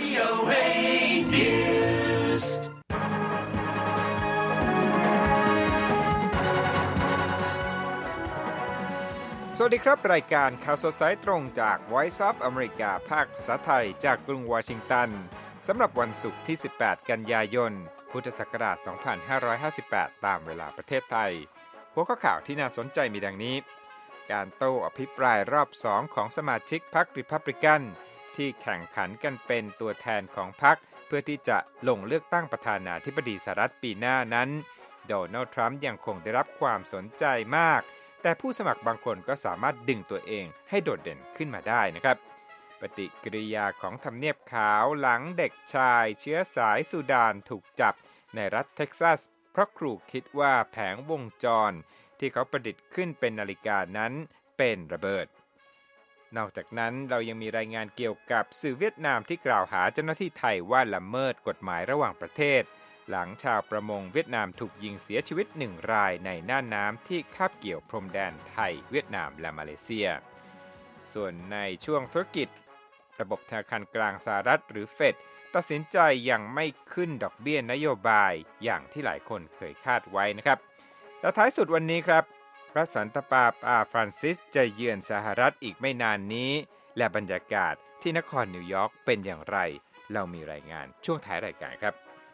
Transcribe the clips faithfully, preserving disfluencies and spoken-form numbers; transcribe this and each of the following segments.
โอ เอ News สวัสดีครับรายการข่าวสดสายตรงจาก Voice of America ภาคภาษาไทยจากกรุงวอชิงตันสำหรับวันศุกร์ที่สิบแปดกันยายนพุทธศักราชสองพันห้าร้อยห้าสิบแปดตามเวลาประเทศไทยหัวข้อข่าวที่น่าสนใจมีดังนี้การโต้อภิปรายรอบสองของสมาชิกพรรคริพับลิกันที่แข่งขันกันเป็นตัวแทนของพรรคเพื่อที่จะลงเลือกตั้งประธานาธิบดีสหรัฐปีหน้านั้นโดนัลด์ทรัมป์ยังคงได้รับความสนใจมากแต่ผู้สมัครบางคนก็สามารถดึงตัวเองให้โดดเด่นขึ้นมาได้นะครับปฏิกิริยาของทำเนียบขาวหลังเด็กชายเชื้อสายซูดานถูกจับในรัฐเท็กซัสเพราะครูคิดว่าแผงวงจรที่เขาประดิษฐ์ขึ้นเป็นนาฬิกานั้นเป็นระเบิดนอกจากนั้นเรายังมีรายงานเกี่ยวกับสื่อเวียดนามที่กล่าวหาเจ้าหน้าที่ไทยว่าละเมิดกฎหมายระหว่างประเทศหลังชาวประมงเวียดนามถูกยิงเสียชีวิตหนึ่งรายในน่านน้ำที่คาบเกี่ยวพรมแดนไทยเวียดนามและมาเลเซียส่วนในช่วงธุรกิจระบบธนาคารกลางสหรัฐหรือเฟดตัดสินใจยังไม่ขึ้นดอกเบี้ยนโยบายอย่างที่หลายคนเคยคาดไว้นะครับและท้ายสุดวันนี้ครับพระสันตะปาปาฟรานซิสจะเยือนสหรัฐอีกไม่นานนี้และบรรยากาศที่นครนิวยอร์กเป็นอย่างไรเรามีรายงานช่วงท้ายรายการครับ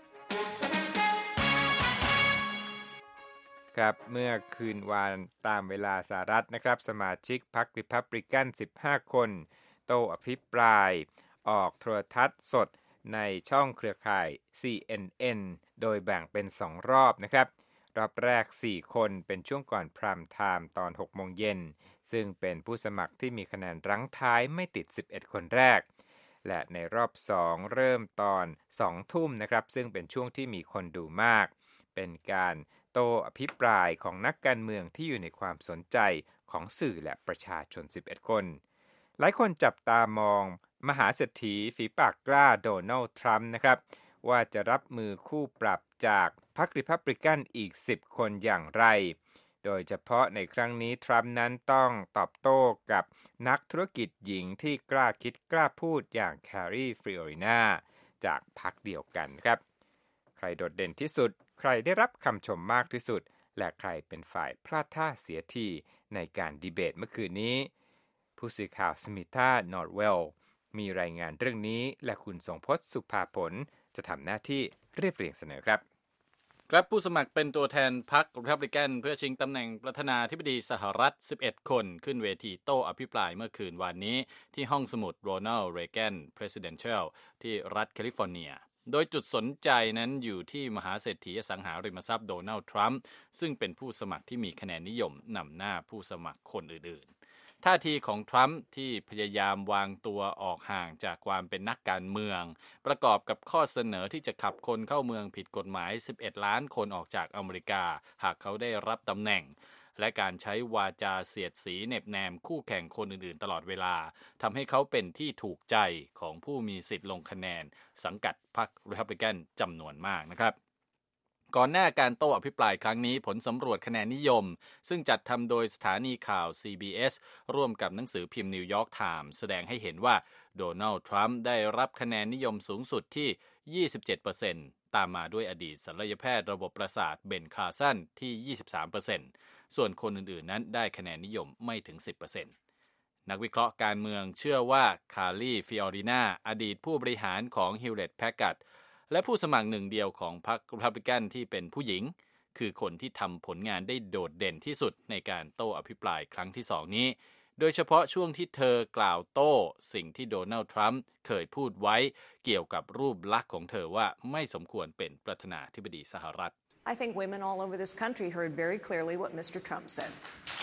ครับเมื่อคืนวานตามเวลาสหรัฐนะครับสมาชิกพรรคริพับลิกันสิบห้าคนโต้อภิปรายออกโทรทัศน์สดในช่องเครือข่าย ซี เอ็น เอ็น โดยแบ่งเป็นสองรอบนะครับรอบแรกสี่คนเป็นช่วงก่อนพรามไทม์ตอน หกโมงเย็นซึ่งเป็นผู้สมัครที่มีคะแนนรั้งท้ายไม่ติดสิบเอ็ดคนแรกและในรอบสองเริ่มตอน สองทุ่มนะครับซึ่งเป็นช่วงที่มีคนดูมากเป็นการโต้อภิปรายของนักการเมืองที่อยู่ในความสนใจของสื่อและประชาชนสิบเอ็ดคนหลายคนจับตามองมหาเศรษฐีฝีปากกล้าโดนัลด์ทรัมป์นะครับว่าจะรับมือคู่ปรับจากพรรคริพับลิกันอีกสิบคนอย่างไรโดยเฉพาะในครั้งนี้ทรัมป์นั้นต้องตอบโต้กับนักธุรกิจหญิงที่กล้าคิดกล้าพูดอย่างแคร์รีฟริโอรินาจากพรรคเดียวกันครับใครโดดเด่นที่สุดใครได้รับคำชมมากที่สุดและใครเป็นฝ่ายพลาดท่าเสียทีในการดีเบตเมื่อคืนนี้ผู้สื่อข่าวสมิธานอร์เวลมีรายงานเรื่องนี้และคุณทรงพจน์สุภาผลจะทำหน้าที่เรียบเรียงเสนอครับครับผู้สมัครเป็นตัวแทนพรรครีพับลิกันเพื่อชิงตำแหน่งประธานาธิบดีสหรัฐสิบเอ็ดคนขึ้นเวทีโต้อภิปรายเมื่อคืนวานนี้ที่ห้องสมุดโรนัลด์ เรแกน Presidential ที่รัฐแคลิฟอร์เนียโดยจุดสนใจนั้นอยู่ที่มหาเศรษฐีอสังหาริมทรัพย์โดนัลด์ทรัมป์ซึ่งเป็นผู้สมัครที่มีคะแนนนิยมนำหน้าผู้สมัครคนอื่นๆท่าทีของทรัมป์ที่พยายามวางตัวออกห่างจากความเป็นนักการเมืองประกอบกับข้อเสนอที่จะขับคนเข้าเมืองผิดกฎหมายสิบเอ็ดล้านคนออกจากอเมริกาหากเขาได้รับตำแหน่งและการใช้วาจาเสียดสีเน็บแนมคู่แข่งคนอื่นๆตลอดเวลาทำให้เขาเป็นที่ถูกใจของผู้มีสิทธิ์ลงคะแนนสังกัดพรรครีพับลิกันจำนวนมากนะครับก่อนหน้าการโต้อภิปรายครั้งนี้ผลสำรวจคะแนนนิยมซึ่งจัดทำโดยสถานีข่าว ซี บี เอส ร่วมกับหนังสือพิมพ์นิวยอร์กไทม์แสดงให้เห็นว่าโดนัลด์ทรัมป์ได้รับคะแนนนิยมสูงสุดที่ ยี่สิบเจ็ดเปอร์เซ็นต์ ตามมาด้วยอดีตศัลยแพทย์ระบบประสาทเบนคาร์สันที่ ยี่สิบสามเปอร์เซ็นต์ ส่วนคนอื่นๆนั้นได้คะแนนนิยมไม่ถึง สิบเปอร์เซ็นต์ นักวิเคราะห์การเมืองเชื่อว่าคาร์ลีฟิออรินาอดีตผู้บริหารของฮิวเลตแพคการ์ดและผู้สมัครหนึ่งเดียวของพรรครีพับลิกันที่เป็นผู้หญิงคือคนที่ทำผลงานได้โดดเด่นที่สุดในการโต้อภิปรายครั้งที่สองนี้โดยเฉพาะช่วงที่เธอกล่าวโต้สิ่งที่โดนัลด์ทรัมป์เคยพูดไว้เกี่ยวกับรูปลักษณ์ของเธอว่าไม่สมควรเป็นประธานาธิบดีสหรัฐ I think women all over this country heard very clearly what มิสเตอร์ Trump said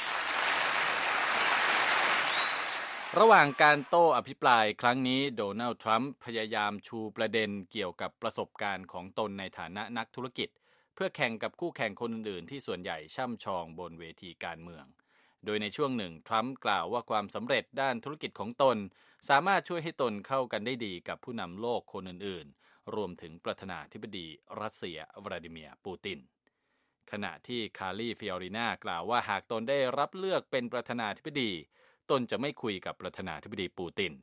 ระหว่างการโต้อภิปรายครั้งนี้โดนัลด์ทรัมป์พยายามชูประเด็นเกี่ยวกับประสบการณ์ของตนในฐานะนักธุรกิจเพื่อแข่งกับคู่แข่งคนอื่นๆที่ส่วนใหญ่ช่ำชองบนเวทีการเมืองโดยในช่วงหนึ่งทรัมป์กล่าวว่าความสำเร็จด้านธุรกิจของตนสามารถช่วยให้ตนเข้ากันได้ดีกับผู้นำโลกคนอื่นๆรวมถึงประธานาธิบดีรัสเซียวลาดิเมียร์ปูตินขณะที่คาร์ลีฟิออรินากล่าวว่าหากตนได้รับเลือกเป็นประธานาธิบดีตนจะไม่คุยกับประธานาธิบดีปูติน แ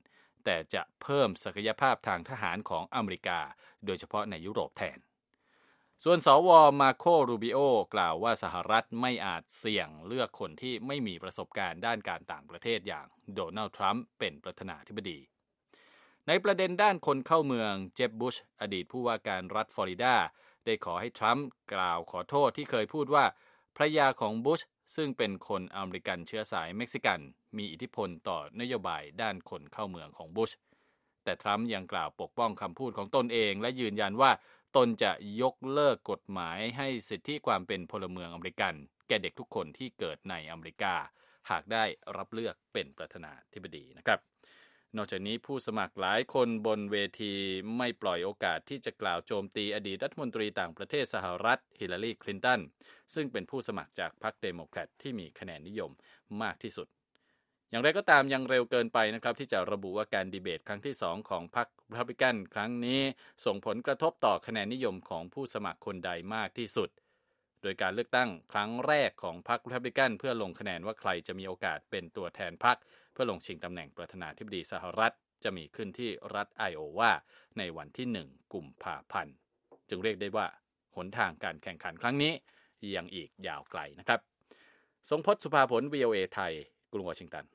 แต่จะเพิ่มศักยภาพทางทหารของอเมริกาโดยเฉพาะในยุโรปแทนส่วนสวมาโครูบิโอกล่าวว่าสหรัฐไม่อาจเสี่ยงเลือกคนที่ไม่มีประสบการณ์ด้านการต่างประเทศอย่างโดนัลด์ทรัมป์เป็นประธานาธิบดีในประเด็นด้านคนเข้าเมืองเจฟบุชอดีตผู้ว่าการรัฐฟลอริดาได้ขอให้ทรัมป์กล่าวขอโทษที่เคยพูดว่าภรรยาของบุชซึ่งเป็นคนอเมริกันเชื้อสายเม็กซิกันมีอิทธิพลต่อนโยบายด้านคนเข้าเมืองของบุชแต่ทรัมป์ยังกล่าวปกป้องคำพูดของตนเองและยืนยันว่าตนจะยกเลิกกฎหมายให้สิทธิความเป็นพลเมืองอเมริกันแก่เด็กทุกคนที่เกิดในอเมริกาหากได้รับเลือกเป็นประธานาธิบดีนะครับนอกจากนี้ผู้สมัครหลายคนบนเวทีไม่ปล่อยโอกาสที่จะกล่าวโจมตีอดีตรัฐมนตรีต่างประเทศสหรัฐฮิลลารีคลินตันซึ่งเป็นผู้สมัครจากพรรคเดโมแครตที่มีคะแนนนิยมมากที่สุดอย่างไรก็ตามยังเร็วเกินไปนะครับที่จะระบุว่าการดีเบตครั้งที่สองของพรรครีพับลิกันครั้งนี้ส่งผลกระทบต่อคะแนนนิยมของผู้สมัครคนใดมากที่สุดโดยการเลือกตั้งครั้งแรกของพรรครีพับลิกันเพื่อลงคะแนนว่าใครจะมีโอกาสเป็นตัวแทนพรรคเพื่อลงชิงตำแหน่งประธานาธิบดีสหรัฐจะมีขึ้นที่รัฐไอโอวาในวันที่หนึ่งกุมภาพันธ์จึงเรียกได้ว่าหนทางการแข่งขันครั้งนี้ยังอีกยาวไกลนะครับทรงพจน์สุภาผล วี โอ เอ ไทยกรุงวอชิงตัน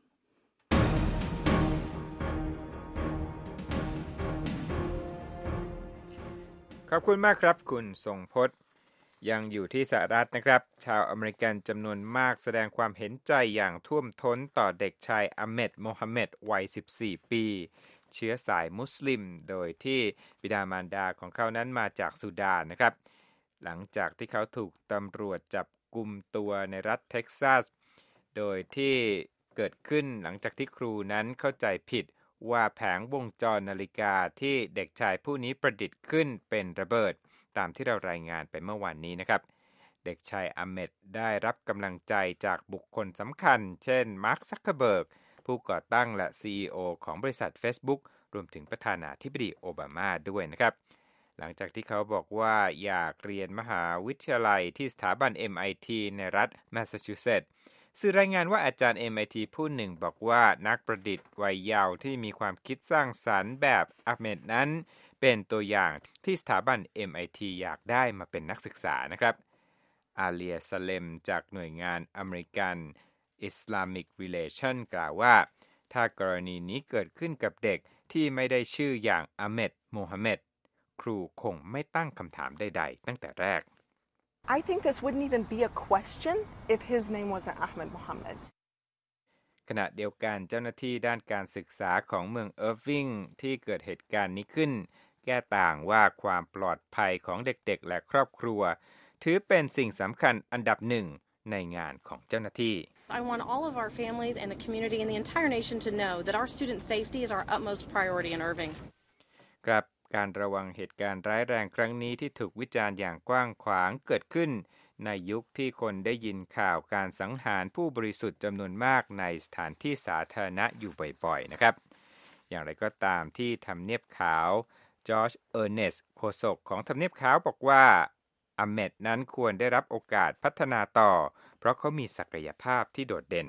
ขอบคุณมากครับคุณทรงพจน์ยังอยู่ที่สหรัฐนะครับชาวอเมริกันจำนวนมากแสดงความเห็นใจอย่างท่วมท้นต่อเด็กชายอะเมดโมฮัมเหม็ดวัยสิบสี่ปีเชื้อสายมุสลิมโดยที่บิดามารดาของเขานั้นมาจากสุดานนะครับหลังจากที่เขาถูกตำรวจจับกุมตัวในรัฐเท็กซัสโดยที่เกิดขึ้นหลังจากที่ครูนั้นเข้าใจผิดว่าแผงวงจรนาฬิกาที่เด็กชายผู้นี้ประดิษฐ์ขึ้นเป็นระเบิดตามที่เรารายงานไปเมื่อวานนี้นะครับเด็กชายอะเมดได้รับกำลังใจจากบุคคลสำคัญเช่นมาร์ค ซักเคอร์เบิร์กผู้ก่อตั้งและ ซี อี โอ ของบริษัท Facebook รวมถึงประธานาธิบดีโอบามาด้วยนะครับหลังจากที่เขาบอกว่าอยากเรียนมหาวิทยาลัยที่สถาบัน เอ็ม ไอ ที ในรัฐแมสซาชูเซตส์สื่อรายงานว่าอาจารย์ เอ็ม ไอ ที ผู้หนึ่งบอกว่านักประดิษฐ์วัยเยาว์ที่มีความคิดสร้างสรรค์แบบอะเมดนั้นเป็นตัวอย่างที่สถาบัน เอ็ม ไอ ที อยากได้มาเป็นนักศึกษานะครับอาเลีย ซาเลมจากหน่วยงานอเมริกัน Islamic Relation กล่าวว่าถ้ากรณีนี้เกิดขึ้นกับเด็กที่ไม่ได้ชื่ออย่างอะเมดโมฮัมเหม็ดครูคงไม่ตั้งคำถามใดๆตั้งแต่แรก I think this wouldn't even be a question if his name wasn't Ahmed Mohammed ขณะเดียวกันเจ้าหน้าที่ด้านการศึกษาของเมืองเอิร์วิงที่เกิดเหตุการณ์นี้ขึ้นแก้ต่างว่าความปลอดภัยของเด็กๆและครอบครัวถือเป็นสิ่งสำคัญอันดับหนึ่งในงานของเจ้าหน้าที่ I want all of our families and the community and the entire nation to know that our student safety is our utmost priority in Irving ครับการระวังเหตุการณ์ร้ายแรงครั้งนี้ที่ถูกวิจารณ์อย่างกว้างขวางเกิดขึ้นในยุคที่คนได้ยินข่าวการสังหารผู้บริสุทธิ์จำนวนมากในสถานที่สาธารณะอยู่บ่อยๆนะครับอย่างไรก็ตามที่ทำเนียบขาวจอร์จเออร์เนสต์โฆษกของทำเนียบขาวบอกว่าอะเมดนั้นควรได้รับโอกาสพัฒนาต่อเพราะเขามีศักยภาพที่โดดเด่น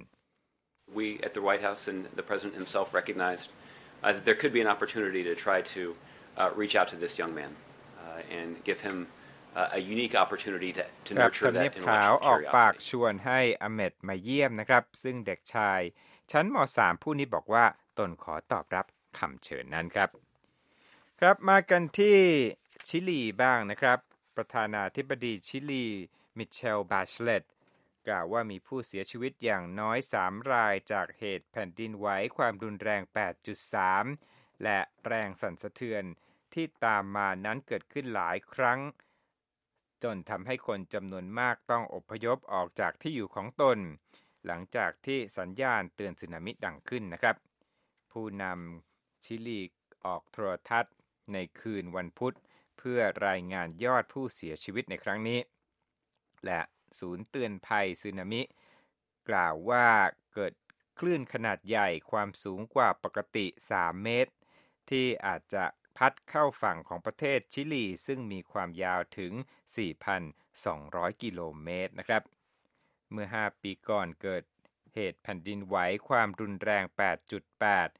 We at the White House and the President himself recognized uh, that there could be an opportunity to try to uh, reach out to this young man uh, and give him uh, a unique opportunity to, to nurture that intellectual ออกปาก curiosity ชวนให้อะเมดมาเยี่ยมนะครับซึ่งเด็กชายชั้นม.สาม ผู้นี้บอกว่าตนขอตอบรับคำเชิญนั้นครับครับมากันที่ชิลีบ้างนะครับประธานาธิบดีชิลีมิเชล บาชเลตกล่าวว่ามีผู้เสียชีวิตอย่างน้อยสามรายจากเหตุแผ่นดินไหวความรุนแรง แปดจุดสาม และแรงสั่นสะเทือนที่ตามมานั้นเกิดขึ้นหลายครั้งจนทำให้คนจำนวนมากต้องอพยพออกจากที่อยู่ของตนหลังจากที่สัญญาณเตือนสึนามิดังขึ้นนะครับผู้นำชิลีออกโทรทัศน์ในคืนวันพุธเพื่อรายงานยอดผู้เสียชีวิตในครั้งนี้และศูนย์เตือนภัยสึนามิกล่าวว่าเกิดคลื่นขนาดใหญ่ความสูงกว่าปกติสามเมตรที่อาจจะพัดเข้าฝั่งของประเทศชิลีซึ่งมีความยาวถึง สี่พันสองร้อย กิโลเมตรนะครับเมื่อห้าปีก่อนเกิดเหตุแผ่นดินไหวความรุนแรง แปดจุดแปด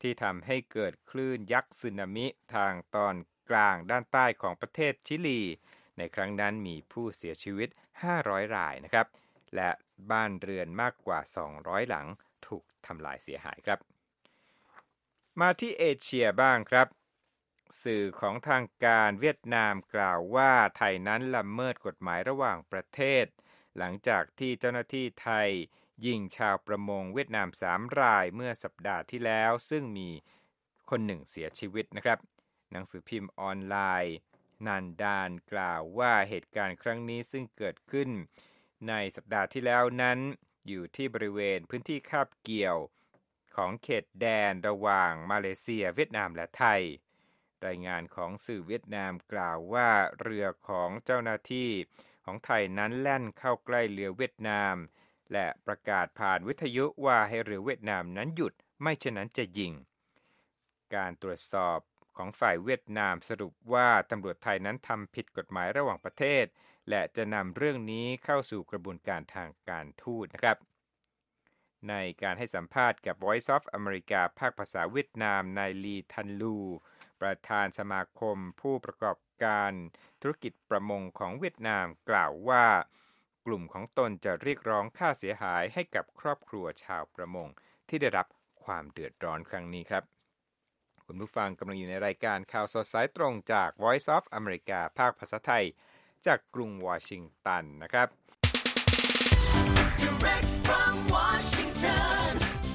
ที่ทำให้เกิดคลื่นยักษ์สึนามิทางตอนกลางด้านใต้ของประเทศชิลีในครั้งนั้นมีผู้เสียชีวิตห้าร้อยรายนะครับและบ้านเรือนมากกว่าสองร้อยหลังถูกทำลายเสียหายครับมาที่เอเชียบ้างครับสื่อของทางการเวียดนามกล่าวว่าไทยนั้นละเมิดกฎหมายระหว่างประเทศหลังจากที่เจ้าหน้าที่ไทยยิงชาวประมงเวียดนามสามรายเมื่อสัปดาห์ที่แล้วซึ่งมีคนหนึ่งเสียชีวิตนะครับหนังสือพิมพ์ออนไลน์นันดานกล่าวว่าเหตุการณ์ครั้งนี้ซึ่งเกิดขึ้นในสัปดาห์ที่แล้วนั้นอยู่ที่บริเวณพื้นที่คาบเกี่ยวของเขตแดนระหว่างมาเลเซียเวียดนามและไทยรายงานของสื่อเวียดนามกล่าวว่าเรือของเจ้าหน้าที่ของไทยนั้นแล่นเข้าใกล้เรือเวียดนามและประกาศผ่านวิทยุว่าให้เรือเวียดนามนั้นหยุดไม่เช่นนั้นจะยิงการตรวจสอบของฝ่ายเวียดนามสรุปว่าตำรวจไทยนั้นทำผิดกฎหมายระหว่างประเทศและจะนำเรื่องนี้เข้าสู่กระบวนการทางการทูตนะครับในการให้สัมภาษณ์กับ Voice of America ภาคภาษาเวียดนามนายลีทันลูประธานสมาคมผู้ประกอบการธุรกิจประมงของเวียดนามกล่าวว่ากลุ่มของตนจะเรียกร้องค่าเสียหายให้กับครอบครัวชาวประมงที่ได้รับความเดือดร้อนครั้งนี้ครับคุณผู้ฟังกำลังอยู่ในรายการข่าวสดสายตรงจาก Voice of America ภาคภาษาไทยจากกรุงวอชิงตันนะครับ Direct from Washington,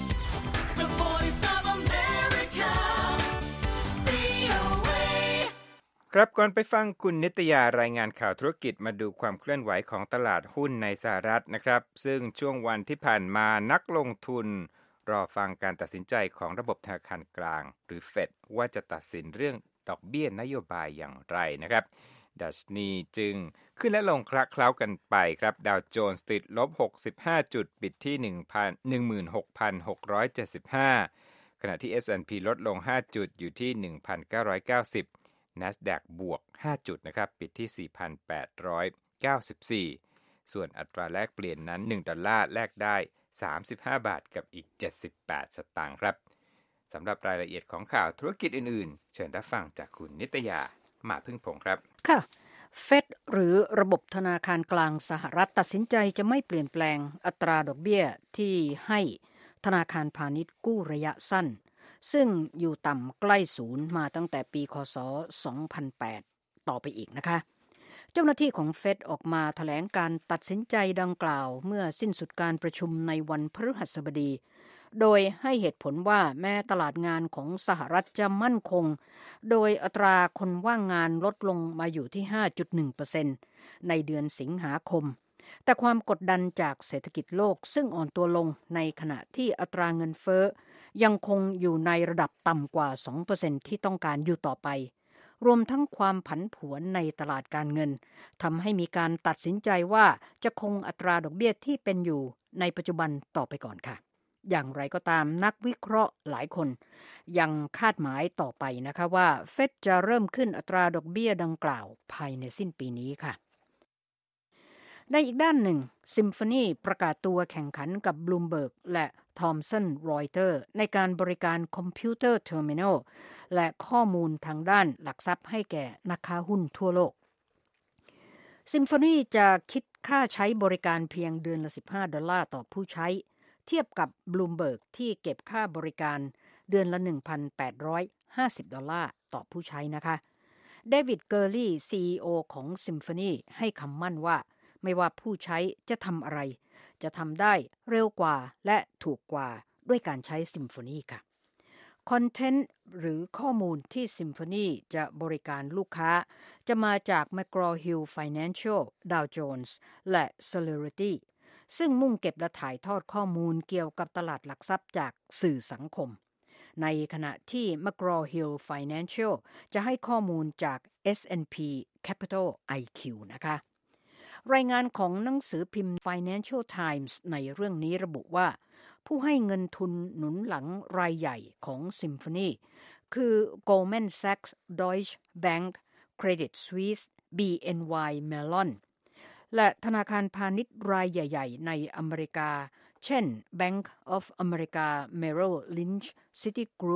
the voice of America, วี โอ เอครับก่อนไปฟังคุณนิตยารายงานข่าวธุรกิจมาดูความเคลื่อนไหวของตลาดหุ้นในสหรัฐนะครับซึ่งช่วงวันที่ผ่านมานักลงทุนรอฟังการตัดสินใจของระบบธนาคารกลางหรือ Fed ว่าจะตัดสินเรื่องดอกเบี้ยนโยบายอย่างไรนะครับดัชนีจึงขึ้นและลงคละเคล้ากันไปครับดาวโจนส์ติดลบหกสิบห้าจุดปิดที่ หนึ่งหมื่นหกพันหกร้อยเจ็ดสิบห้า ขณะที่ เอส แอนด์ พี ลดลงห้าจุดอยู่ที่ หนึ่งพันเก้าร้อยเก้าสิบ NASDAQ บวกห้าจุดนะครับปิดที่ สี่พันแปดร้อยเก้าสิบสี่ ส่วนอัตราแลกเปลี่ยนนั้นหนึ่งดอลลาร์แลกได้สามสิบห้าบาทกับอีกเจ็ดสิบแปดสตางค์ครับสำหรับรายละเอียดของข่าวธุรกิจอื่นๆเชิญรับฟังจากคุณนิตยามาพึ่งพงษ์ครับค่ะเฟดหรือระบบธนาคารกลางสหรัฐตัดสินใจจะไม่เปลี่ยนแปลงอัตราดอกเบี้ยที่ให้ธนาคารพาณิชย์กู้ระยะสั้นซึ่งอยู่ต่ำใกล้ศูนย์มาตั้งแต่ปีคศสองพันแปดต่อไปอีกนะคะเจ้าหน้าที่ของเฟดออกมาแถลงการตัดสินใจดังกล่าวเมื่อสิ้นสุดการประชุมในวันพฤหัสบดีโดยให้เหตุผลว่าแม้ตลาดงานของสหรัฐจะมั่นคงโดยอัตราคนว่างงานลดลงมาอยู่ที่ ห้าจุดหนึ่งเปอร์เซ็นต์ ในเดือนสิงหาคมแต่ความกดดันจากเศรษฐกิจโลกซึ่งอ่อนตัวลงในขณะที่อัตราเงินเฟ้อยังคงอยู่ในระดับต่ำกว่า สองเปอร์เซ็นต์ ที่ต้องการอยู่ต่อไปรวมทั้งความผันผวนในตลาดการเงินทำให้มีการตัดสินใจว่าจะคงอัตราดอกเบี้ยที่เป็นอยู่ในปัจจุบันต่อไปก่อนค่ะอย่างไรก็ตามนักวิเคราะห์หลายคนยังคาดหมายต่อไปนะคะว่าเฟดจะเริ่มขึ้นอัตราดอกเบี้ยดังกล่าวภายในสิ้นปีนี้ค่ะในอีกด้านหนึ่งซิมโฟนีประกาศตัวแข่งขันกับบลูมเบิร์กและทอมสันรอยเตอร์ในการบริการคอมพิวเตอร์เทอร์มินัลและข้อมูลทางด้านหลักทรัพย์ให้แก่นักค้าหุ้นทั่วโลกซิมโฟนีจะคิดค่าใช้บริการเพียงเดือนละสิบห้าดอลลาร์ต่อผู้ใช้เทียบกับบลูมเบิร์กที่เก็บค่าบริการเดือนละ หนึ่งพันแปดร้อยห้าสิบดอลลาร์ต่อผู้ใช้นะคะเดวิดเกอร์ลี่ ซี อี โอ ของซิมโฟนีให้คำมั่นว่าไม่ว่าผู้ใช้จะทำอะไรจะทำได้เร็วกว่าและถูกกว่าด้วยการใช้ซิมโฟนีค่ะคอนเทนต์หรือข้อมูลที่ซิมโฟนีจะบริการลูกค้าจะมาจาก McGraw-Hill Financial Dow Jones และ Celerity ซึ่งมุ่งเก็บและถ่ายทอดข้อมูลเกี่ยวกับตลาดหลักทรัพย์จากสื่อสังคมในขณะที่ McGraw-Hill Financial จะให้ข้อมูลจาก เอส แอนด์ พี Capital ไอ คิว นะคะรายงานของหนังสือพิมพ์ Financial Times ในเรื่องนี้ระบุว่าผู้ให้เงินทุนหนุนหลังรายใหญ่ของ Symphony คือ Goldman Sachs, Deutsche Bank, Credit Suisse, บี เอ็น วาย Mellon และธนาคารพาณิชย์รายใหญ่ๆในอเมริกาเช่น Bank of America, Merrill Lynch, Citigroup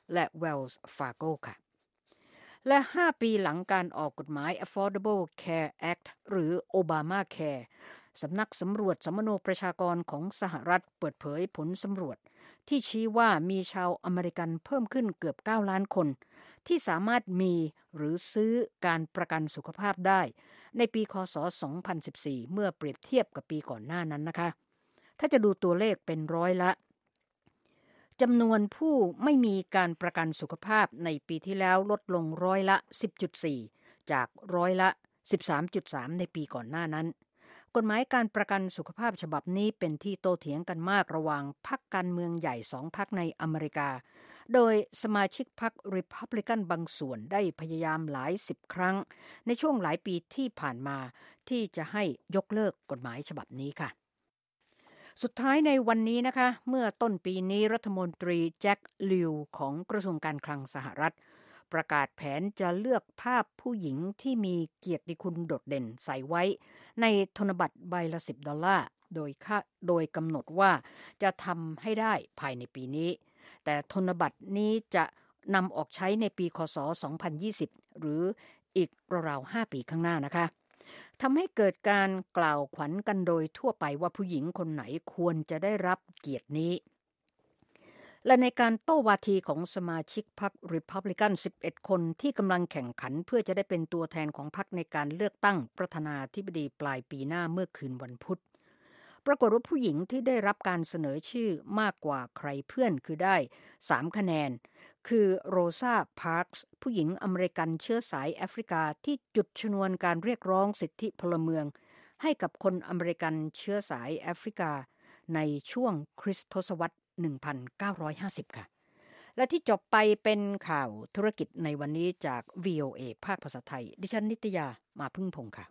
และ Wells Fargo ค่ะและห้าปีหลังการออกกฎหมาย Affordable Care Act หรือ Obamacare สำนักสำรวจสมโนประชากรของสหรัฐเปิดเผยผลสำรวจที่ชี้ว่ามีชาวอเมริกันเพิ่มขึ้นเกือบเก้าล้านคนที่สามารถมีหรือซื้อการประกันสุขภาพได้ในปีค.ศ. สองพันสิบสี่เมื่อเปรียบเทียบกับปีก่อนหน้านั้นนะคะถ้าจะดูตัวเลขเป็นร้อยละจำนวนผู้ไม่มีการประกันสุขภาพในปีที่แล้วลดลงร้อยละ สิบจุดสี่ จากร้อยละ สิบสามจุดสาม ในปีก่อนหน้านั้นกฎหมายการประกันสุขภาพฉบับนี้เป็นที่โต้เถียงกันมากระหว่างพรรคการเมืองใหญ่สองพรรคในอเมริกาโดยสมาชิกพรรค Republican บางส่วนได้พยายามหลายสิบครั้งในช่วงหลายปีที่ผ่านมาที่จะให้ยกเลิกกฎหมายฉบับนี้ค่ะสุดท้ายในวันนี้นะคะเมื่อต้นปีนี้รัฐมนตรีแจ็คลิวของกระทรวงการคลังสหรัฐประกาศแผนจะเลือกภาพผู้หญิงที่มีเกียรติคุณโดดเด่นใส่ไว้ในธนบัตรใบละสิบดอลลาร์โดยค่าโดยกำหนดว่าจะทำให้ได้ภายในปีนี้แต่ธนบัตรนี้จะนำออกใช้ในปีค.ศ. สองพันยี่สิบหรืออีกราวๆห้าปีข้างหน้านะคะทำให้เกิดการกล่าวขวัญกันโดยทั่วไปว่าผู้หญิงคนไหนควรจะได้รับเกียรตินี้และในการโต้วาทีของสมาชิกพรรค Republican สิบเอ็ดคนที่กำลังแข่งขันเพื่อจะได้เป็นตัวแทนของพรรคในการเลือกตั้งประธานาธิบดีปลายปีหน้าเมื่อคืนวันพุธปรากฏว่าผู้หญิงที่ได้รับการเสนอชื่อมากกว่าใครเพื่อนคือได้สามคะแนนคือโรซา พาร์คส์ผู้หญิงอเมริกันเชื้อสายแอฟริกาที่จุดชนวนการเรียกร้องสิทธิพลเมืองให้กับคนอเมริกันเชื้อสายแอฟริกาในช่วงคริสตศตวรรษหนึ่งพันเก้าร้อยห้าสิบค่ะและที่จบไปเป็นข่าวธุรกิจในวันนี้จาก วี โอ เอ ภาคภาษาไทยดิฉันนิตยามาพึ่งพงษ์ค่ะ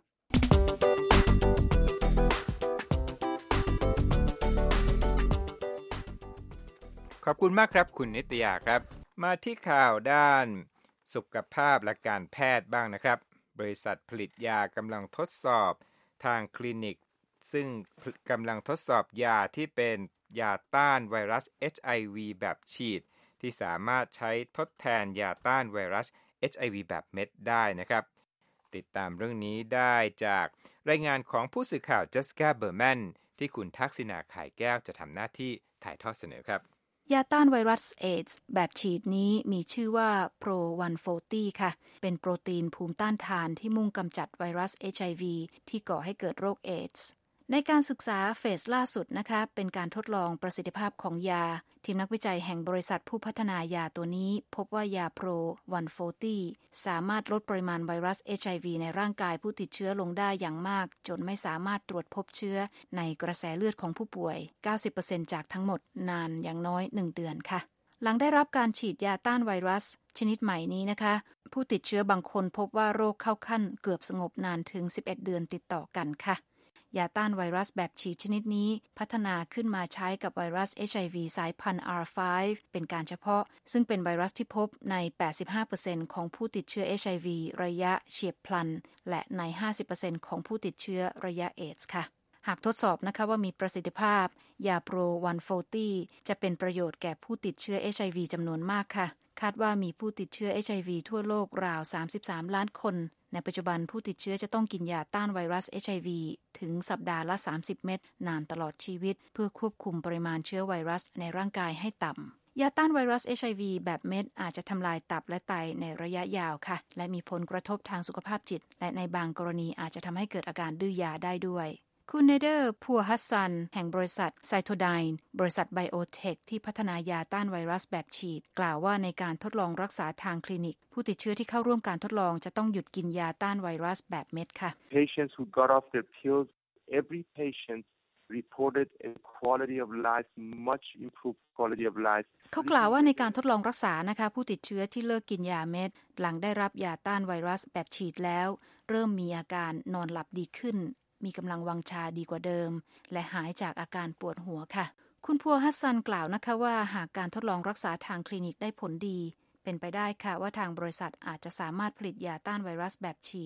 ขอบคุณมากครับคุณนิตยาครับมาที่ข่าวด้านสุขภาพและการแพทย์บ้างนะครับบริษัทผลิตยากำลังทดสอบทางคลินิกซึ่งกำลังทดสอบยาที่เป็นยาต้านไวรัส เอช ไอ วี แบบฉีดที่สามารถใช้ทดแทนยาต้านไวรัส เอช ไอ วี แบบเม็ดได้นะครับติดตามเรื่องนี้ได้จากรายงานของผู้สื่อข่าวเจสสิก้าเบอร์แมนที่คุณทักษิณาไข่แก้วจะทำหน้าที่ถ่ายทอดเสนอครับยาต้านไวรัสเอดส์แบบฉีดนี้มีชื่อว่า โปร หนึ่งร้อยสี่สิบ ค่ะ เป็นโปรตีนภูมิต้านทานที่มุ่งกำจัดไวรัส เอช ไอ วี ที่ก่อให้เกิดโรคเอดส์ในการศึกษาเฟสล่าสุดนะคะเป็นการทดลองประสิทธิภาพของยาทีมนักวิจัยแห่งบริษัทผู้พัฒนายาตัวนี้พบว่ายาโปร หนึ่งร้อยสี่สิบ สามารถลดปริมาณไวรัส เอช ไอ วี ในร่างกายผู้ติดเชื้อลงได้อย่างมากจนไม่สามารถตรวจพบเชื้อในกระแสเลือดของผู้ป่วย เก้าสิบเปอร์เซ็นต์ จากทั้งหมดนานอย่างน้อยหนึ่งเดือนค่ะหลังได้รับการฉีดยาต้านไวรัสชนิดใหม่นี้นะคะผู้ติดเชื้อบางคนพบว่าโรคเข้าขั้นเกือบสงบนานถึงสิบเอ็ดเดือนติดต่อกันค่ะยาต้านไวรัสแบบฉีดชนิดนี้พัฒนาขึ้นมาใช้กับไวรัส เอช ไอ วี สายพันธุ์ อาร์ ไฟว์ เป็นการเฉพาะซึ่งเป็นไวรัสที่พบใน แปดสิบห้าเปอร์เซ็นต์ ของผู้ติดเชื้อ เอช ไอ วี ระยะเฉียบพลันและใน ห้าสิบเปอร์เซ็นต์ ของผู้ติดเชื้อระยะเอดส์ค่ะหากทดสอบนะคะว่ามีประสิทธิภาพยาโปร หนึ่งร้อยสี่สิบ จะเป็นประโยชน์แก่ผู้ติดเชื้อ เอช ไอ วี จำนวนมากค่ะคาดว่ามีผู้ติดเชื้อ เอช ไอ วี ทั่วโลกราวสามสิบสามล้านคนในปัจจุบันผู้ติดเชื้อจะต้องกินยาต้านไวรัส เอช ไอ วี ถึงสัปดาห์ละสามสิบเม็ดนานตลอดชีวิตเพื่อควบคุมปริมาณเชื้อไวรัสในร่างกายให้ต่ำยาต้านไวรัส เอช ไอ วี แบบเม็ดอาจจะทำลายตับและไตในระยะยาวค่ะและมีผลกระทบทางสุขภาพจิตและในบางกรณีอาจจะทำให้เกิดอาการดื้อยาได้ด้วยคุณเนเดอร์พัวฮัสซันแห่งบริษัทไซโทไดน์บริษัทไบโอเทคที่พัฒนายาต้านไวรัสแบบฉีดกล่าวว่าในการทดลองรักษาทางคลินิกผู้ติดเชื้อที่เข้าร่วมการทดลองจะต้องหยุดกินยาต้านไวรัสแบบเม็ดค่ะ Patients who got off their pills every patient reported a quality of life much improved quality of life เขากล่าวว่าในการทดลองรักษานะคะผู้ติดเชื้อที่เลิกกินยาเม็ดหลังได้รับยาต้านไวรัสแบบฉีดแล้วเริ่มมีอาการนอนหลับดีขึ้นมีกำลังวังชาดีกว่าเดิมและหายจากอาการปวดหัวค่ะคุณพัวฮัสซันกล่าวนะคะว่าหากการทดลองรักษาทางคลินิกได้ผลดีเป็นไปได้ค่ะว่าทางบริษัทอาจจะสามารถผลิตยาต้านไวรัสแบบฉีด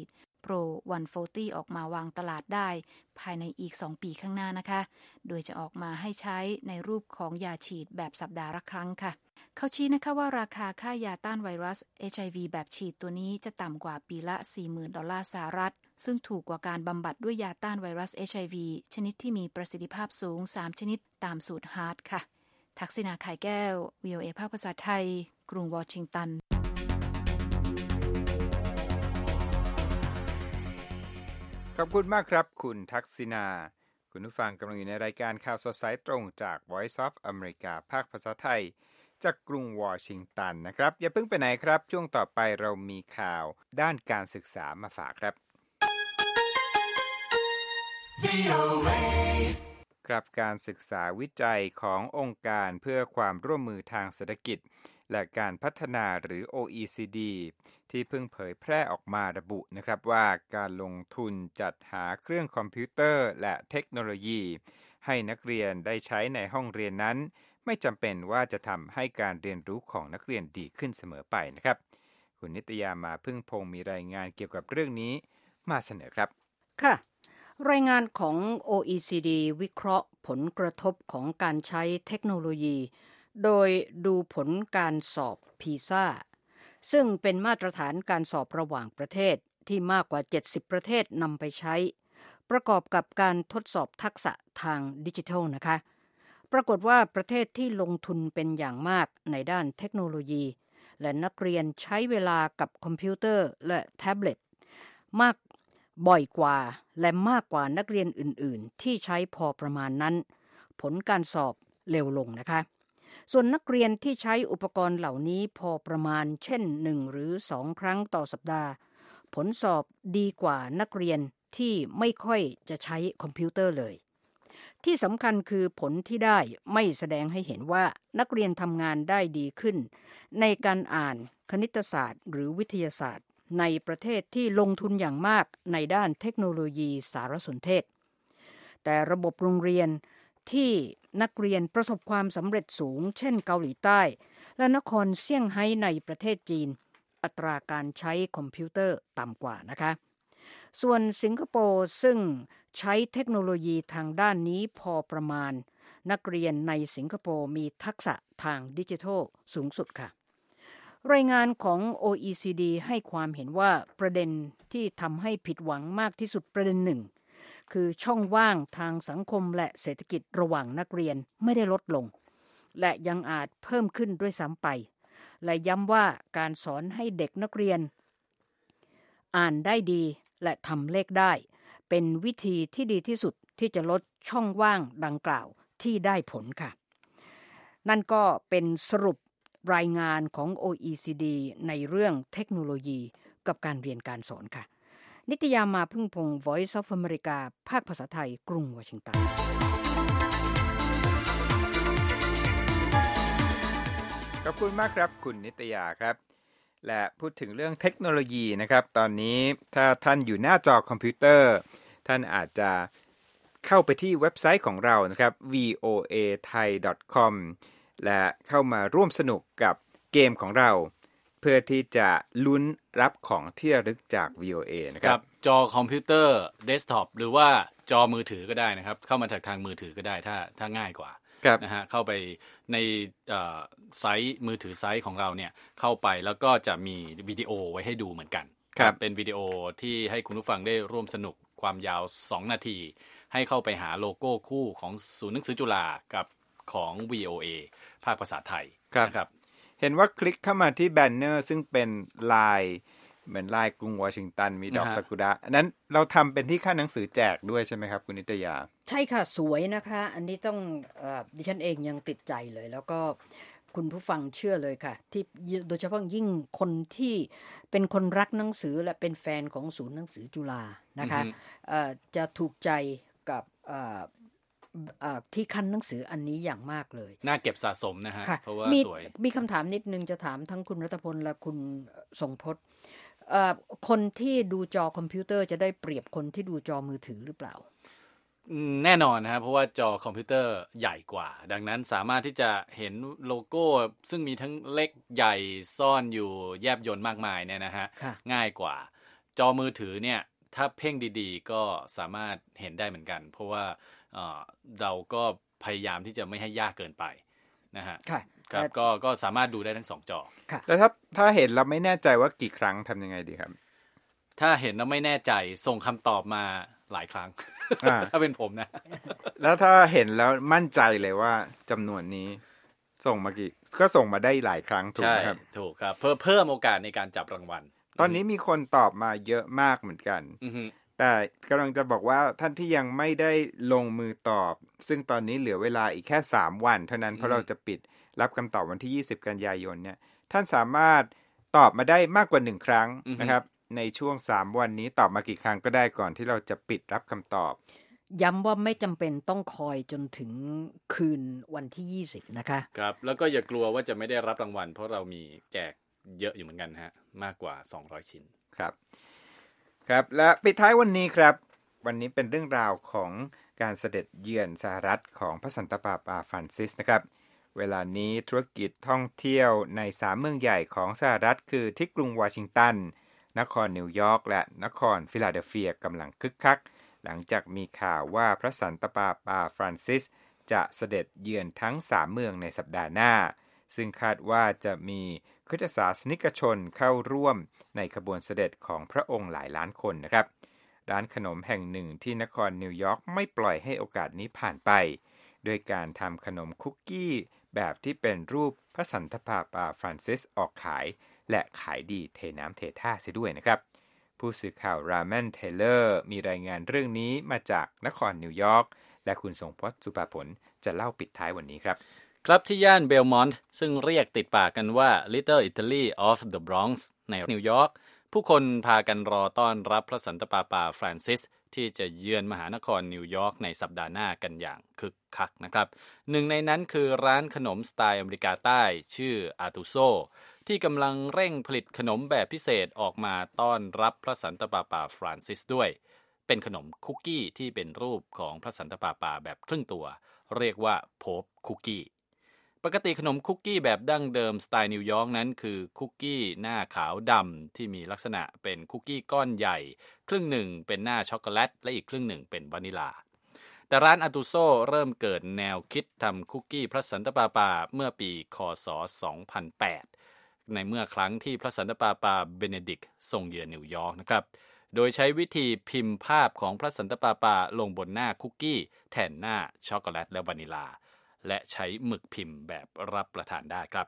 Pro หนึ่งร้อยสี่สิบ ออกมาวางตลาดได้ภายในอีกสองปีข้างหน้านะคะโดยจะออกมาให้ใช้ในรูปของยาฉีดแบบสัปดาห์ละครั้งค่ะเขาชี้นะคะว่าราคาค่ายาต้านไวรัส เอช ไอ วี แบบฉีดตัวนี้จะต่ำกว่าปีละ สี่หมื่น ดอลลาร์สหรัฐซึ่งถูกกว่าการบำบัดด้วยยาต้านไวรัส เอช ไอ วี ชนิดที่มีประสิทธิภาพสูงสามชนิดตามสูตรฮาร์ทค่ะทักษิณา ไข่แก้ว วี โอ เอ ภาคภาษาไทยกรุงวอชิงตันขอบคุณมากครับคุณทักษิณาคุณผู้ฟังกำลังอยู่ในรายการข่าวสดสายตรงจาก Voice of America ภาคภาษาไทยจากกรุงวอชิงตันนะครับอย่าเพิ่งไปไหนครับช่วงต่อไปเรามีข่าวด้านการศึกษามาฝากครับ วี โอ เอ ครับการศึกษาวิจัยขององค์การเพื่อความร่วมมือทางเศรษฐกิจและการพัฒนาหรือ โอ อี ซี ดี ที่เพิ่งเผยแพร่ออกมาระบุนะครับว่าการลงทุนจัดหาเครื่องคอมพิวเตอร์และเทคโนโลยีให้นักเรียนได้ใช้ในห้องเรียนนั้นไม่จำเป็นว่าจะทำให้การเรียนรู้ของนักเรียนดีขึ้นเสมอไปนะครับคุณนิตยามาพึ่งพงศ์มีรายงานเกี่ยวกับเรื่องนี้มาเสนอครับค่ะรายงานของ โอ อี ซี ดี วิเคราะห์ผลกระทบของการใช้เทคโนโลยีโดยดูผลการสอบ พี เอ เอ เอ ซึ่งเป็นมาตรฐานการสอบระหว่างประเทศที่มากกว่าเจ็ดสิบประเทศนำไปใช้ประกอบกับการทดสอบทักษะทางดิจิทัลนะคะปรากฏว่าประเทศที่ลงทุนเป็นอย่างมากในด้านเทคโนโลยีและนักเรียนใช้เวลากับคอมพิวเตอร์และแท็บเล็ตมากบ่อยกว่าและมากกว่านักเรียนอื่นๆที่ใช้พอประมาณนั้นผลการสอบเร็วลงนะคะส่วนนักเรียนที่ใช้อุปกรณ์เหล่านี้พอประมาณเช่นหนึ่งหรือสองครั้งต่อสัปดาห์ผลสอบดีกว่านักเรียนที่ไม่ค่อยจะใช้คอมพิวเตอร์เลยที่สำคัญคือผลที่ได้ไม่แสดงให้เห็นว่านักเรียนทำงานได้ดีขึ้นในการอ่านคณิตศาสตร์หรือวิทยาศาสตร์ในประเทศที่ลงทุนอย่างมากในด้านเทคโนโลยีสารสนเทศแต่ระบบโรงเรียนที่นักเรียนประสบความสำเร็จสูงเช่นเกาหลีใต้และนครเซี่ยงไฮ้ในประเทศจีนอัตราการใช้คอมพิวเตอร์ต่ำกว่านะคะส่วนสิงคโปร์ซึ่งใช้เทคโนโลยีทางด้านนี้พอประมาณนักเรียนในสิงคโปร์มีทักษะทางดิจิทัลสูงสุดค่ะรายงานของ โอ อี ซี ดี ให้ความเห็นว่าประเด็นที่ทำให้ผิดหวังมากที่สุดประเด็นหนึ่งคือช่องว่างทางสังคมและเศรษฐกิจระหว่างนักเรียนไม่ได้ลดลงและยังอาจเพิ่มขึ้นด้วยซ้ำไปและย้ำว่าการสอนให้เด็กนักเรียนอ่านได้ดีและทำเลขได้เป็นวิธีที่ดีที่สุดที่จะลดช่องว่างดังกล่าวที่ได้ผลค่ะนั่นก็เป็นสรุปรายงานของ โอ อี ซี ดี ในเรื่องเทคโนโลยีกับการเรียนการสอนค่ะนิตยามาพึ่งพงศ์ Voice of America ภาคภาษาไทยกรุงวอชิงตันขอบคุณมากครับคุณนิตยาครับและพูดถึงเรื่องเทคโนโลยีนะครับตอนนี้ถ้าท่านอยู่หน้าจอคอมพิวเตอร์ท่านอาจจะเข้าไปที่เว็บไซต์ของเรานะครับ วี โอ เอ ไทย ดอท คอม และเข้ามาร่วมสนุกกับเกมของเราเพื่อที่จะลุ้นรับของที่ระลึกจาก วี โอ เอ นะครับจอคอมพิวเตอร์เดสก์ท็อปหรือว่าจอมือถือก็ได้นะครับเข้ามาจากทางมือถือก็ได้ถ้าถ้าง่ายกว่านะฮะเข้าไปในไซต์มือถือไซต์ของเราเนี่ยเข้าไปแล้วก็จะมีวิดีโอไว้ให้ดูเหมือนกันเป็นวิดีโอที่ให้คุณผู้ฟังได้ร่วมสนุกความยาวสองนาทีให้เข้าไปหาโลโก้คู่ของศูนย์หนังสือจุฬากับของ วี โอ เอ ภาคภาษาไทยนะครับเห็นว่าคลิกเข้ามาที่แบนเนอร์ซึ่งเป็นลายเหมือนลายกรุงวอชิงตันมีดอกซากุระอันนั้นเราทำเป็นที่ค่าหนังสือแจกด้วยใช่ไหมครับคุณนิตยาใช่ค่ะสวยนะคะอันนี้ต้องเอ่อดิฉันเองยังติดใจเลยแล้วก็คุณผู้ฟังเชื่อเลยค่ะที่โดยเฉพาะยิ่งคนที่เป็นคนรักหนังสือและเป็นแฟนของศูนย์หนังสือจุฬานะคะเอ่อจะถูกใจกับเอ่อที่คันหนังสืออันนี้อย่างมากเลยน่าเก็บสะสมนะฮะเพราะว่าสวยมีคำถามนิดนึงจะถามทั้งคุณรัตพลและคุณทรงพจน์คนที่ดูจอคอมพิวเตอร์จะได้เปรียบคนที่ดูจอมือถือหรือเปล่าแน่นอนนะครับเพราะว่าจอคอมพิวเตอร์ใหญ่กว่าดังนั้นสามารถที่จะเห็นโลโก้ซึ่งมีทั้งเล็กใหญ่ซ่อนอยู่แยบยลมากมายเนี่ยนะฮะง่ายกว่าจอมือถือเนี่ยถ้าเพ่งดีๆก็สามารถเห็นได้เหมือนกันเพราะว่าเอ่อเราก็พยายามที่จะไม่ให้ยากเกินไปนะฮะค่ะครับก็ก็สามารถดูได้ทั้งสองจอค่ะแล้วถ้าถ้าเห็นเราไม่แน่ใจว่ากี่ครั้งทำยังไงดีครับถ้าเห็นแล้วไม่แน่ใจส่งคำตอบมาหลายครั้ง ถ้าเป็นผมนะแล้วถ้าเห็นแล้วมั่นใจเลยว่าจำนวนนี้ส่งมากี่ก็ส่งมาได้หลายครั้งถูกไหมครับถูกครับเพิ่มเพิ่มโอกาสในการจับรางวัลตอนนี้มีคนตอบมาเยอะมากเหมือนกันแต่กำลังจะบอกว่าท่านที่ยังไม่ได้ลงมือตอบซึ่งตอนนี้เหลือเวลาอีกแค่สามวันเท่านั้นเพราะเราจะปิดรับคำตอบวันที่ยี่สิบกันยายนเนี่ยท่านสามารถตอบมาได้มากกว่าหนึ่งครั้งนะครับในช่วงสามวันนี้ตอบมากี่ครั้งก็ได้ก่อนที่เราจะปิดรับคำตอบย้ำว่าไม่จำเป็นต้องคอยจนถึงคืนวันที่ยี่สิบนะคะครับแล้วก็อย่ากลัวว่าจะไม่ได้รับรางวัลเพราะเรามีแจกเยอะอยู่เหมือนกันฮะมากกว่าสองร้อยชิ้นครับครับและปิดท้ายวันนี้ครับวันนี้เป็นเรื่องราวของการเสด็จเยือนสหรัฐของพระสันตะปาปาฟรานซิสนะครับเวลานี้ธุรกิจท่องเที่ยวในสามเมืองใหญ่ของสหรัฐคือที่กรุงวอชิงตันนครนิวยอร์กและนครฟิลาเดลเฟียกำลังคึกคักหลังจากมีข่าวว่าพระสันตะปาปาฟรานซิสจะเสด็จเยือนทั้งสามเมืองในสัปดาห์หน้าซึ่งคาดว่าจะมีคริสตศาสนิกชนเข้าร่วมในขบวนเสด็จของพระองค์หลายล้านคนนะครับร้านขนมแห่งหนึ่งที่นครนิวยอร์กไม่ปล่อยให้โอกาสนี้ผ่านไปโดยการทำขนมคุกกี้แบบที่เป็นรูปพระสันตะปาปาฟรานซิสออกขายและขายดีเทน้ำเทท่าเสียด้วยนะครับผู้สื่อข่าวราแมนเทเลอร์มีรายงานเรื่องนี้มาจากนครนิวยอร์กและคุณทรงพจน์สุภาผลจะเล่าปิดท้ายวันนี้ครับครับที่ย่านเบลมอนต์ซึ่งเรียกติดปากกันว่า Little Italy of the Bronx ในนิวยอร์กผู้คนพากันรอต้อนรับพระสันตะปาปาฟรานซิสที่จะเยือนมหานครนิวยอร์กในสัปดาห์หน้ากันอย่างคึกคักนะครับหนึ่งในนั้นคือร้านขนมสไตล์อเมริกาใต้ชื่ออาตูโซที่กำลังเร่งผลิตขนมแบบพิเศษออกมาต้อนรับพระสันตะปาปาฟรานซิสด้วยเป็นขนมคุกกี้ที่เป็นรูปของพระสันตะปาปาแบบครึ่งตัวเรียกว่าโพปคุกกี้ปกติขนมคุกกี้แบบดั้งเดิมสไตล์นิวยอร์กนั้นคือคุกกี้หน้าขาวดำที่มีลักษณะเป็นคุกกี้ก้อนใหญ่ครึ่งหนึ่งเป็นหน้าช็อกโกแลตและอีกครึ่งหนึ่งเป็นวานิลาแต่ร้านอาตูโซเริ่มเกิดแนวคิดทำคุกกี้พระสันตะปาปาเมื่อปีค.ศ. สองพันแปดในเมื่อครั้งที่พระสันตะปาปาเบเนดิกต์ทรงเยือนนิวยอร์กนะครับโดยใช้วิธีพิมพ์ภาพของพระสันตะปาปาลงบนหน้าคุกกี้แทนหน้าช็อกโกแลตและวานิลาและใช้หมึกพิมพ์แบบรับประทานได้ครับ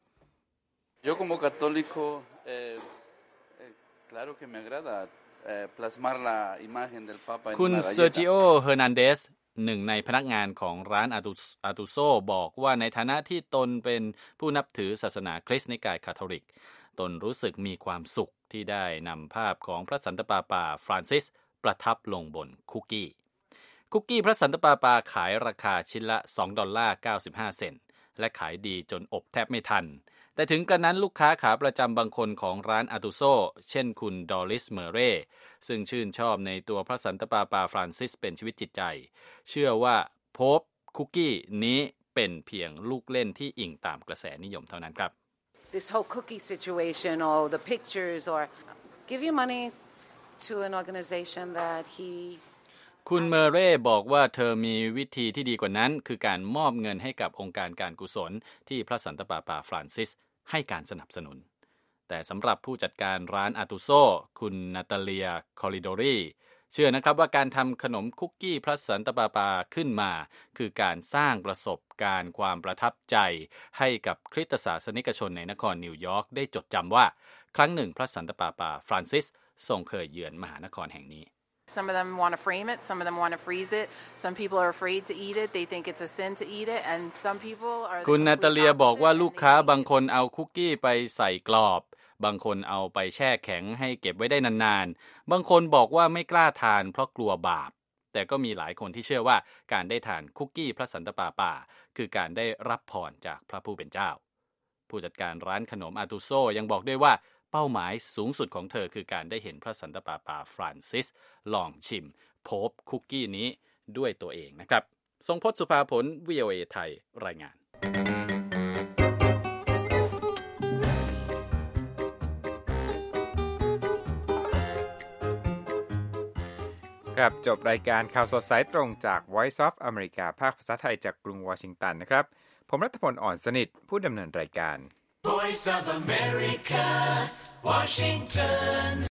Yo como católico eh, eh, claro que me agrada eh, plasmar la imagen del Papa en una galleta คุณเซอร์จิโอเฮอร์นันเดสหนึ่งในพนักงานของร้านอาตูอาตูโซบอกว่าในฐานะที่ตนเป็นผู้นับถือศาสนาคริสต์นิกายคาทอลิกตนรู้สึกมีความสุขที่ได้นำภาพของพระสันตะปาปาฟรานซิสประทับลงบนคุกกี้คุกกี้พระสันตะปาปาขายราคาชิ้นละสองดอลลาร์เก้าสิบห้าเซนต์และขายดีจนอบแทบไม่ทันแต่ถึงกระนั้นลูกค้าขาประจำบางคนของร้านอาตูโซเช่นคุณดอริสเมเร่ซึ่งชื่นชอบในตัวพระสันตะปาปาฟรานซิสเป็นชีวิตจิตใจเชื่อว่าโพปคุกกี้นี้เป็นเพียงลูกเล่นที่อิงตามกระแสนิยมเท่านั้นครับ This whole cookie situation or the pictures or give you money to an organization that he คุณเมเร่บอกว่าเธอมีวิธีที่ดีกว่านั้นคือการมอบเงินให้กับองค์การการกุศลที่พระสันตะปาปาฟรานซิสให้การสนับสนุนแต่สำหรับผู้จัดการร้านอาตูโซคุณนาตาเลียคอริโดรีเชื่อนะครับว่าการทำขนมคุกกี้พระสันตะปาปาขึ้นมาคือการสร้างประสบการณ์ความประทับใจให้กับคริสตศาสนิกชนในนครนิวยอร์กได้จดจำว่าครั้งหนึ่งพระสันตะปาปาฟรานซิสทรงเคยเยือนมหานครแห่งนี้ Some of them want to frame it, some of them want to freeze it. Some people are afraid to eat it. They think it's a sin to eat it, and some people are คุณนาตาเลียบอกว่าลูกค้าบางคนเอาคุกกี้ไปใส่กรอบบางคนเอาไปแช่แข็งให้เก็บไว้ได้นานๆบางคนบอกว่าไม่กล้าทานเพราะกลัวบาปแต่ก็มีหลายคนที่เชื่อว่าการได้ทานคุกกี้พระสันตะปาปาคือการได้รับพรจากพระผู้เป็นเจ้าผู้จัดการร้านขนมอาตูโซยังบอกด้วยว่าเป้าหมายสูงสุดของเธอคือการได้เห็นพระสันตะปาปาฟรานซิสลองชิมโพปคุกกี้นี้ด้วยตัวเองนะครับทรงพจน์สุภาผล วี โอ เอ ไทยรายงานครับจบรายการข่าวสดสายตรงจาก Voice of America ภาคภาษาไทยจากกรุงวอชิงตันนะครับผมรัฐพลอ่อนสนิทผู้ดำเนินรายการ Voice of America Washington